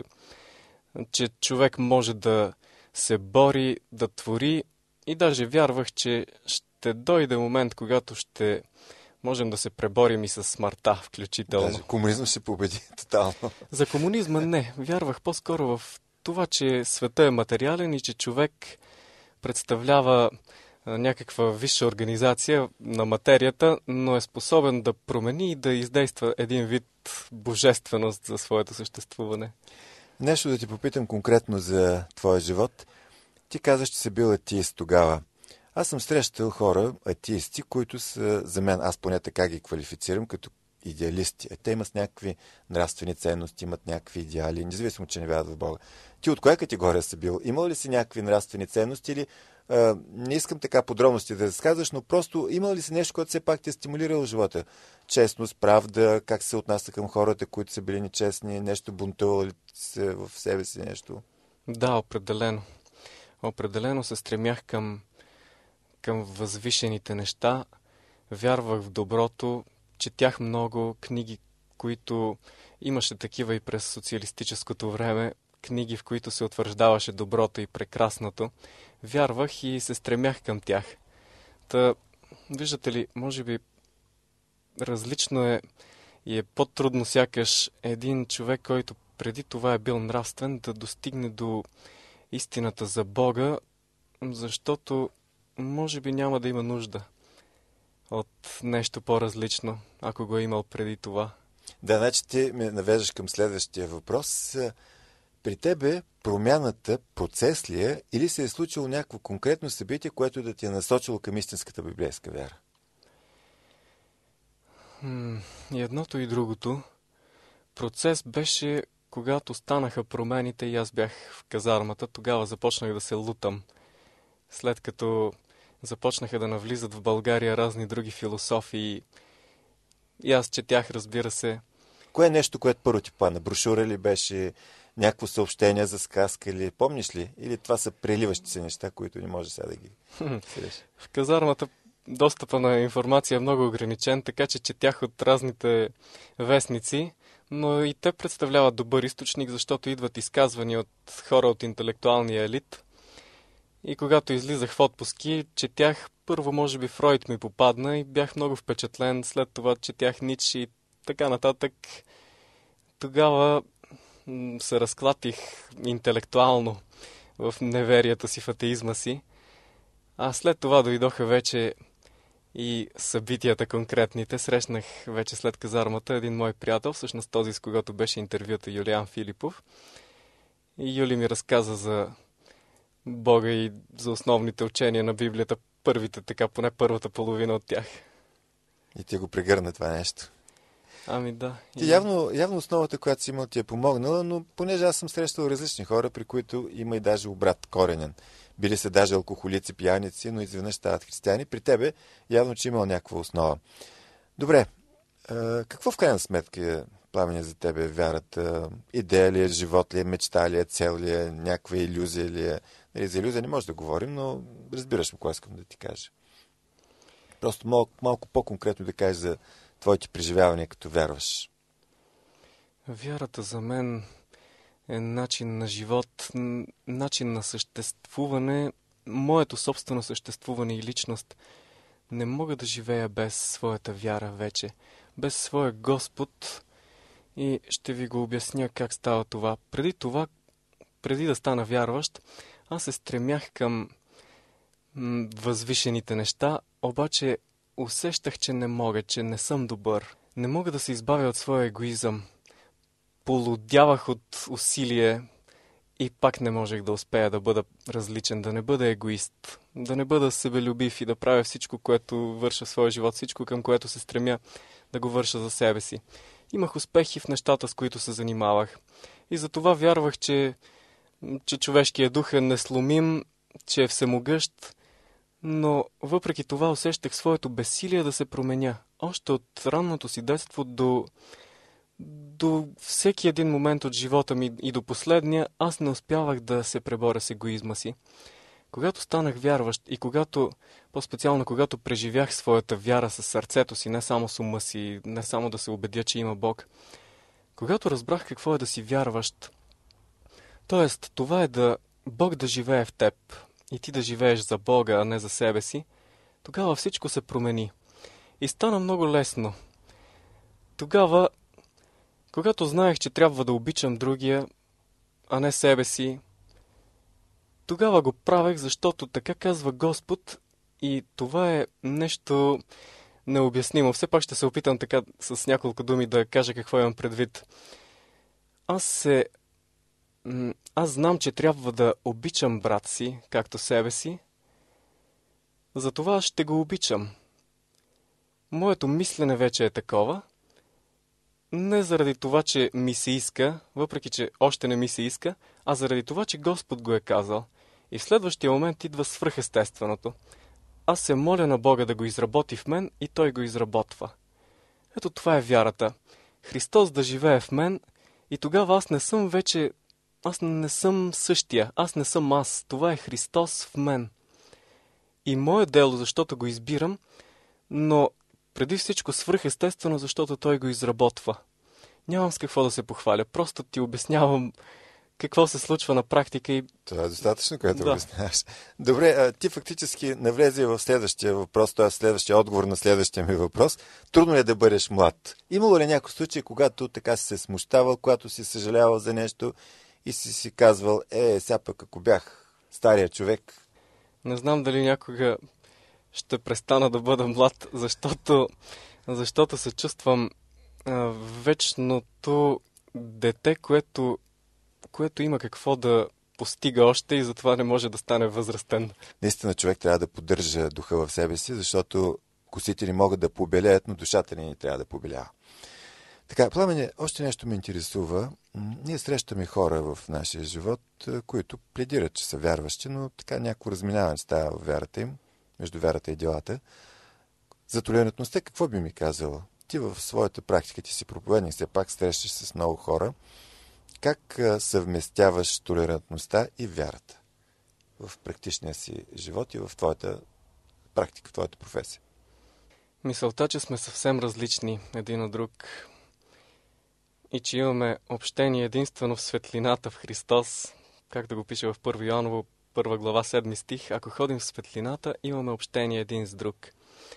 че човек може да се бори, да твори и даже вярвах, че ще дойде момент, когато ще можем да се преборим и с смъртта, включително. Даже комунизъм ще победи тотално. За комунизма не. Вярвах по-скоро в това, че света е материален и че човек представлява някаква висша организация на материята, но е способен да промени и да издейства един вид божественост за своето съществуване. Нещо да ти попитам конкретно за твоя живот. Ти казаш, че си бил атеист тогава. Аз съм срещал хора, атеисти, които са за мен, аз поне така ги квалифицирам, като идеалисти. Те имат някакви нравствени ценности, имат някакви идеали, независимо, че не вярват в Бога. Ти от коя категория си бил? Имал ли си някакви нравствени ценности или а, не искам така подробности да разказваш, но просто имал ли си нещо, което все пак ти е стимулирало в живота? Честност, правда, как се отнася към хората, които са били нечестни, нещо бунтували се в себе си, нещо? Да, определено. Определено се стремях към, към възвишените неща. Вярвах в доброто, четях много книги, които имаше такива и през социалистическото време, книги, в които се утвърждаваше доброто и прекрасното. Вярвах и се стремях към тях. Та, виждате ли, може би различно е и е по-трудно сякаш един човек, който преди това е бил нравствен, да достигне до истината за Бога, защото може би няма да има нужда от нещо по-различно, ако го е имал преди това. Да, значи ти ме навеждаш към следващия въпрос. При тебе промяната процес ли е или се е случило някакво конкретно събитие, което да ти е насочило към истинската библейска вяра? М- и едното и другото. Процес беше, когато станаха промените и аз бях в казармата, тогава започнах да се лутам. След като започнаха да навлизат в България разни други философии и аз четях, разбира се. Кое е нещо, което първо ти падна? Брошура ли беше, някакво съобщение за сказка или помниш ли? Или това са преливащи се неща, които не може сега да ги седеш? В казармата достъпа на информация е много ограничен, така че четях от разните вестници, но и те представляват добър източник, защото идват изказвания от хора от интелектуалния елит. И когато излизах в отпуски, четях първо, може би, Фройд ми попадна и бях много впечатлен. След това четях Ницше и така нататък. Тогава м- се разклатих интелектуално в неверията си, в атеизма си. А след това дойдоха вече и събитията конкретните. Срещнах вече след казармата един мой приятел, всъщност този, с когото беше интервюта, Юлиан Филипов. И Юли ми разказа за Бога и за основните учения на Библията, първите, така поне първата половина от тях. И ти го прегърна това нещо. Ами да. Ти И... явно, явно основата, която си имал, ти е помогнала, но понеже аз съм срещал различни хора, при които има и даже обрат коренен. Били са даже алкохолици, пияници, но изведнъж стават християни. При тебе явно, че имал някаква основа. Добре, какво в крайна сметка, Пламене, за тебе вярата? Идея ли е, живот ли е, мечта ли е, цел ли е, някаква илюзия ли е? Нали, за илюзия не може да говорим, но разбираш какво искам да ти кажа. Просто малко, малко по-конкретно да кажеш за твоите преживявания, като вярваш. Вярата за мен е начин на живот, начин на съществуване, моето собствено съществуване и личност. Не мога да живея без своята вяра вече, без своя Господ. И ще ви го обясня как става това. Преди това, преди да стана вярващ, аз се стремях към м- възвишените неща, обаче усещах, че не мога, че не съм добър. Не мога да се избавя от своя егоизъм. Полудявах от усилие и пак не можех да успея да бъда различен, да не бъда егоист, да не бъда себелюбив и да правя всичко, което върша в своя живот, всичко, към което се стремя да го върша за себе си. Имах успехи в нещата, с които се занимавах. И затова вярвах, че, че човешкият дух е несломим, че е всемогъщ, но въпреки това усещах своето безсилие да се променя. Още от ранното си детство до, до всеки един момент от живота ми и до последния, аз не успявах да се преборя с егоизма си. Когато станах вярващ и когато, по-специално когато преживях своята вяра със сърцето си, не само с ума си, не само да се убедя, че има Бог, когато разбрах какво е да си вярващ, т.е. това е да Бог да живее в теб и ти да живееш за Бога, а не за себе си, тогава всичко се промени. И стана много лесно. Тогава, когато знаех, че трябва да обичам другия, а не себе си, тогава го правех, защото така казва Господ и това е нещо необяснимо. Все пак ще се опитам така с няколко думи да кажа какво имам предвид. Аз се... Аз знам, че трябва да обичам брат си, както себе си. Затова ще го обичам. Моето мислене вече е такова. Не заради това, че ми се иска, въпреки че още не ми се иска, а заради това, че Господ го е казал. И в следващия момент идва свръхестественото. Аз се моля на Бога да го изработи в мен и Той го изработва. Ето това е вярата. Христос да живее в мен и тогава аз не съм вече... Аз не съм същия. Аз не съм аз. Това е Христос в мен. И мое дело, защото го избирам, но преди всичко свръхестествено, защото Той го изработва. Нямам с какво да се похваля. Просто ти обяснявам какво се случва на практика и... Това е достатъчно, което да. обясняваш. Добре, а ти фактически навлезе в следващия въпрос, т.е. следващия отговор на следващия ми въпрос. Трудно ли е да бъдеш млад? Имало ли някой случай, когато така си се смущавал, когато си съжалявал за нещо и си си казвал, е, сега пък ако бях стария човек? Не знам дали някога ще престана да бъда млад, защото, защото се чувствам а, вечното дете, което, което има какво да постига още и затова не може да стане възрастен. Наистина човек трябва да поддържа духа в себе си, защото косите ни могат да побелеят, но душата ни трябва да побелява. Така, Пламене, още нещо ме интересува. Ние срещаме хора в нашия живот, които пледират, че са вярващи, но така някакво разминаване става в вярата им, между вярата и делата. За толерантността какво би ми казала? Ти в своята практика, ти си проповедник, все пак срещаш с много хора. Как съвместяваш толерантността и вярата в практичния си живот и в твоята практика, в твоята професия? Мисълта, че сме съвсем различни един от друг и че имаме общение единствено в светлината в Христос, както го пише в първо Йоаново, първа глава, седми стих, ако ходим в светлината, имаме общение един с друг.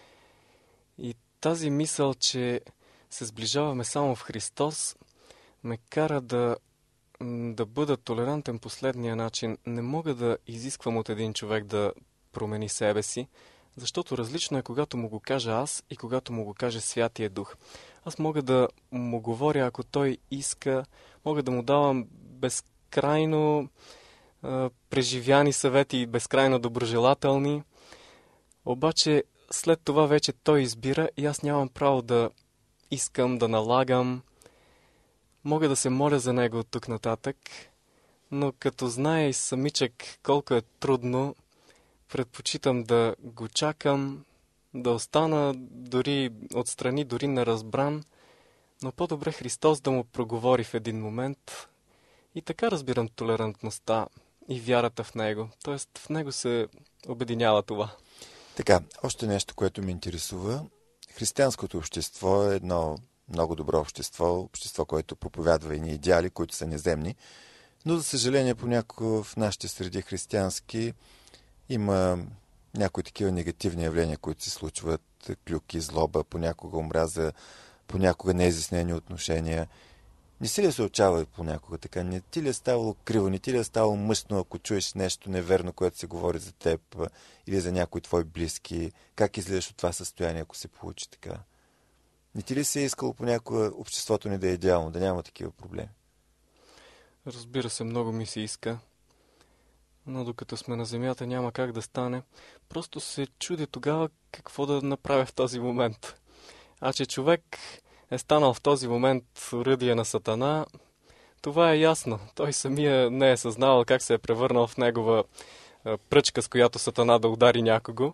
И тази мисъл, че се сближаваме само в Христос, ме кара да, да бъда толерантен последния начин. Не мога да изисквам от един човек да промени себе си, защото различно е когато му го кажа аз и когато му го каже Святия Дух. Аз мога да му говоря, ако той иска, мога да му давам безкрайно е, преживяни съвети и безкрайно доброжелателни, обаче след това вече той избира и аз нямам право да искам, да налагам. Мога да се моля за него от тук нататък, но като знае и самичък колко е трудно, предпочитам да го чакам, да остана дори отстрани, дори неразбран, но по-добре Христос да му проговори в един момент. И така разбирам толерантността и вярата в Него. Тоест в Него се обединява това. Така, още нещо, което ме интересува. Християнското общество е едно много добро общество, общество, което проповядва едни идеали, които са неземни, но за съжаление понякога в нашите среди християнски има някои такива негативни явления, които се случват, клюки, злоба, понякога омраза, понякога неизяснени отношения. Не си ли се отчава понякога така? Не ти ли е ставало криво, не ти ли е ставало мъчно, ако чуеш нещо неверно, което се говори за теб или за някои твои близки? Как излизаш от това състояние, ако се получи така? Не ти ли се е искало понякога обществото ни да е идеално, да няма такива проблеми? Разбира се, много ми се иска. Но докато сме на земята няма как да стане. Просто се чудя тогава какво да направя в този момент. А че човек е станал в този момент оръдие на Сатана, това е ясно. Той самия не е съзнавал как се е превърнал в негова пръчка, с която Сатана да удари някого.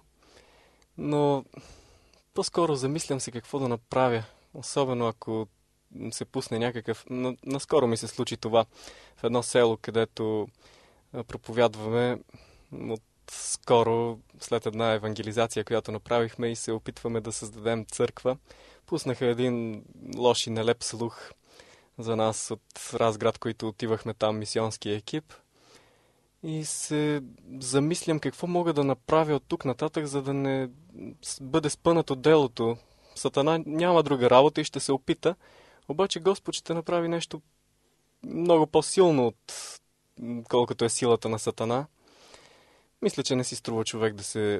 Но по-скоро замислям се какво да направя. Особено ако се пусне някакъв... Наскоро ми се случи това в едно село, където проповядваме от скоро, след една евангелизация, която направихме и се опитваме да създадем църква. Пуснаха един лош и нелеп слух за нас от Разград, които отивахме там, мисионския екип. и се замислям какво мога да направя от тук нататък, за да не бъде спънат от делото. Сатана няма друга работа и ще се опита, обаче Господ ще направи нещо много по-силно от колкото е силата на Сатана. Мисля, че не си струва човек да се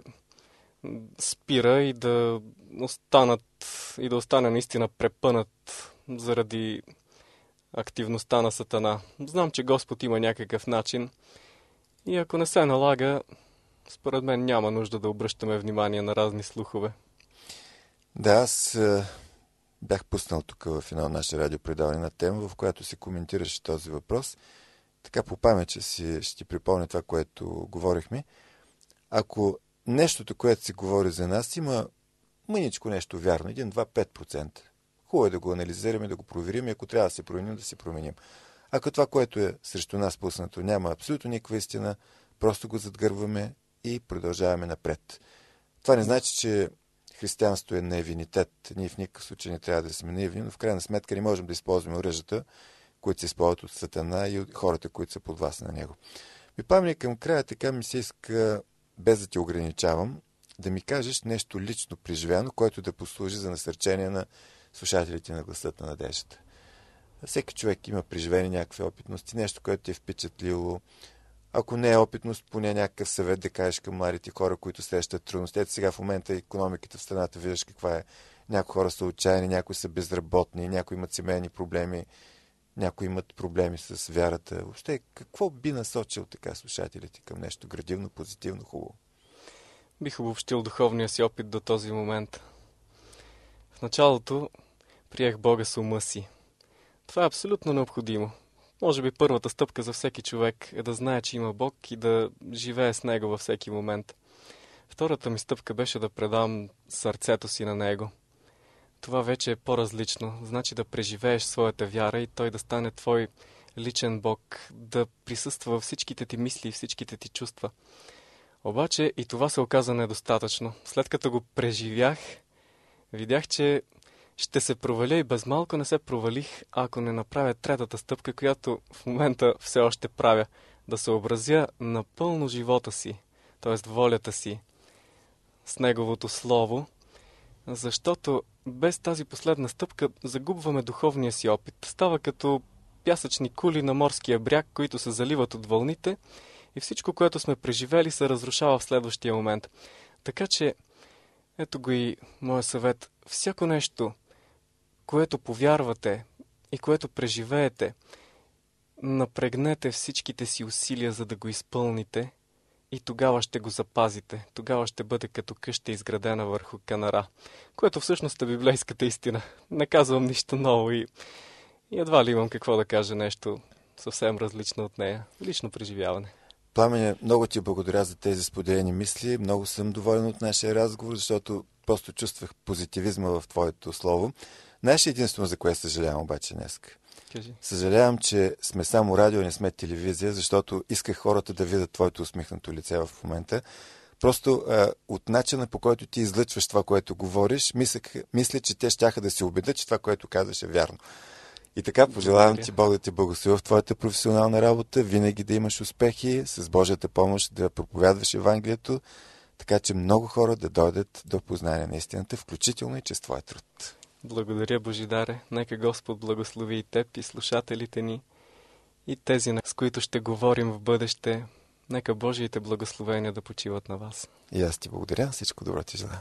спира и да останат и да остане наистина препънат заради активността на Сатана. Знам, че Господ има някакъв начин и ако не се налага, според мен няма нужда да обръщаме внимание на разни слухове. Да, аз е, бях пуснал тук в едно наше радиопредаване на тема, в която се коментираше този въпрос. Така по памет, че си, ще ти припомня това, което говорихме. Ако нещото, което се говори за нас, има мъничко нещо вярно, един, два, пет процента. Хубаво е да го анализираме, да го проверим и ако трябва да се променим, да се променим. Ако това, което е срещу нас пуснато, няма абсолютно никаква истина, просто го задгърваме и продължаваме напред. Това не значи, че християнството е наивинитет. Ние в никакъв случай не трябва да сме наивни, но в крайна сметка не можем да използваме оръжията, които се използват от Сатана и от хората, които са под власт на него. Ми памня към края, така ми се иска, без да те ограничавам, да ми кажеш нещо лично преживяно, което да послужи за насърчение на слушателите на Гласът на надеждата. Всеки човек има преживени някакви опитности, нещо, което ти е впечатлило. Ако не е опитност, поне някакъв съвет да кажеш към младите хора, които срещат трудности. Ето сега в момента икономиката в страната, виждаш каква е. Някои хора са отчаяни, някои са безработни, някои имат семейни проблеми, някои имат проблеми с вярата. Въобще, какво би насочил така слушателите към нещо градивно, позитивно, хубаво? Бих обобщил духовния си опит до този момент. В началото приех Бога с ума си. Това е абсолютно необходимо. Може би първата стъпка за всеки човек е да знае, че има Бог и да живее с Него във всеки момент. Втората ми стъпка беше да предам сърцето си на Него. Това вече е по-различно. Значи да преживееш своята вяра и Той да стане твой личен Бог, да присъства във всичките ти мисли и всичките ти чувства. Обаче и това се оказа недостатъчно. След като го преживях, видях, че ще се проваля и без малко не се провалих, ако не направя третата стъпка, която в момента все още правя. Да съобразя напълно живота си, т.е. волята си, с Неговото Слово, защото без тази последна стъпка загубваме духовния си опит. Става като пясъчни кули на морския бряг, които се заливат от вълните и всичко, което сме преживели, се разрушава в следващия момент. Така че, ето го и моя съвет. Всяко нещо, което повярвате и което преживеете, напрегнете всичките си усилия, за да го изпълните и тогава ще го запазите. Тогава ще бъде като къща изградена върху канара, което всъщност е библейската истина. Не казвам нищо ново и, и едва ли имам какво да кажа нещо съвсем различно от нея. Лично преживяване. Пламене, много ти благодаря за тези споделени мисли. Много съм доволен от нашия разговор, защото просто чувствах позитивизма в твоето слово. Знаеш единствено, за кое съжалявам обаче днес? Кажи. Съжалявам, че сме само радио, не сме телевизия, защото исках хората да видят твоето усмихнато лице в момента. Просто а, от начина, по който ти излъчваш това, което говориш, мисля, мисля че те щяха да се убедят, че това, което казваш, е вярно. И така, пожелавам ти Бог да ти благослови в твоята професионална работа, винаги да имаш успехи, с Божията помощ да проповядваш Евангелието, така че много хора да дойдат до познание на истината, включително и чрез твоя труд. Благодаря, Божидаре. Нека Господ благослови и теб, и слушателите ни, и тези, с които ще говорим в бъдеще. Нека Божиите благословения да почиват на вас. И аз ти благодаря. Всичко добро ти желая.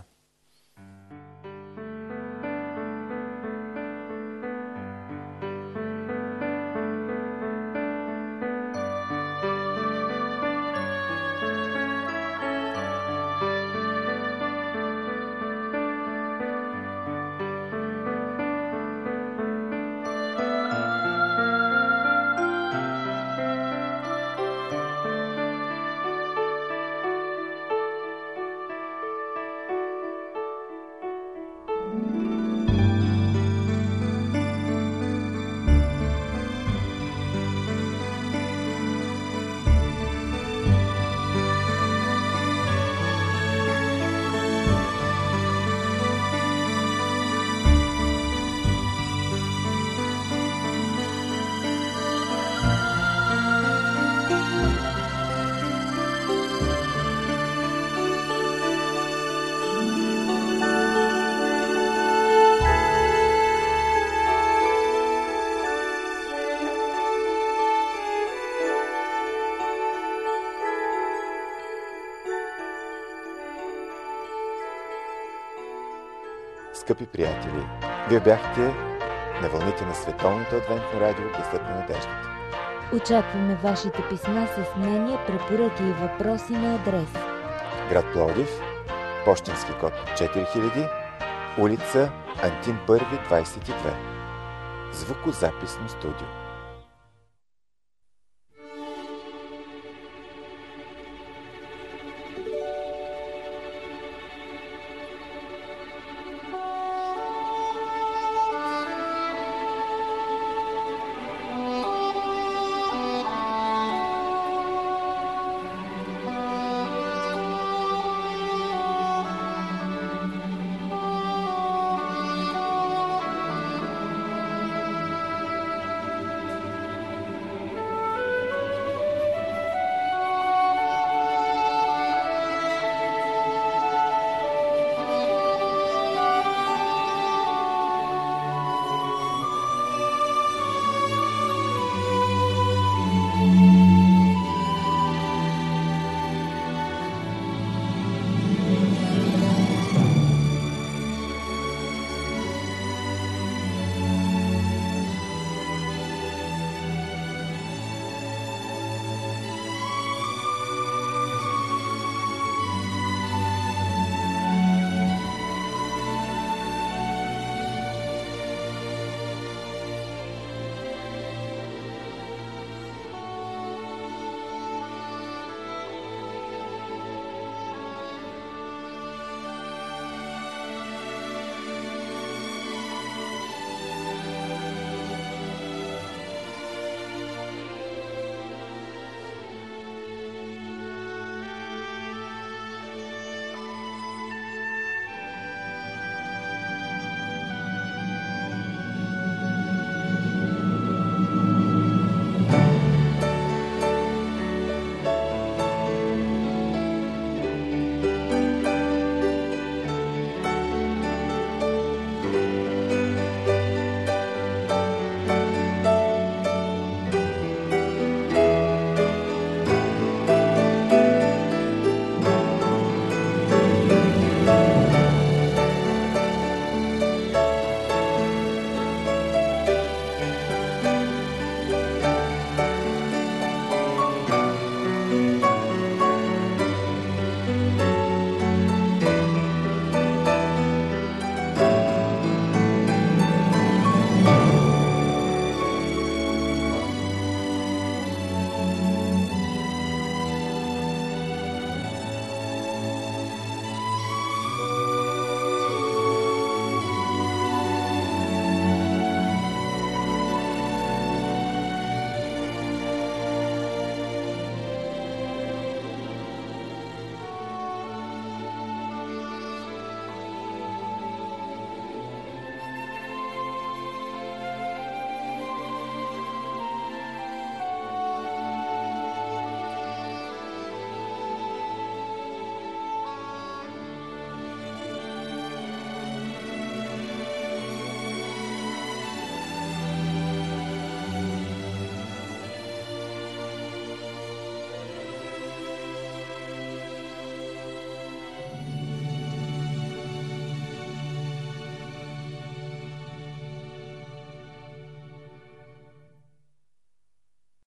Скъпи приятели, вие бяхте на вълните на Световното адвентно радио Гласът на надеждата. Очакваме вашите писма с мнения, препоръки и въпроси на адрес: град Пловдив, пощенски код четири хиляди, улица Антим първи, двадесет и две. Звукозаписно студио.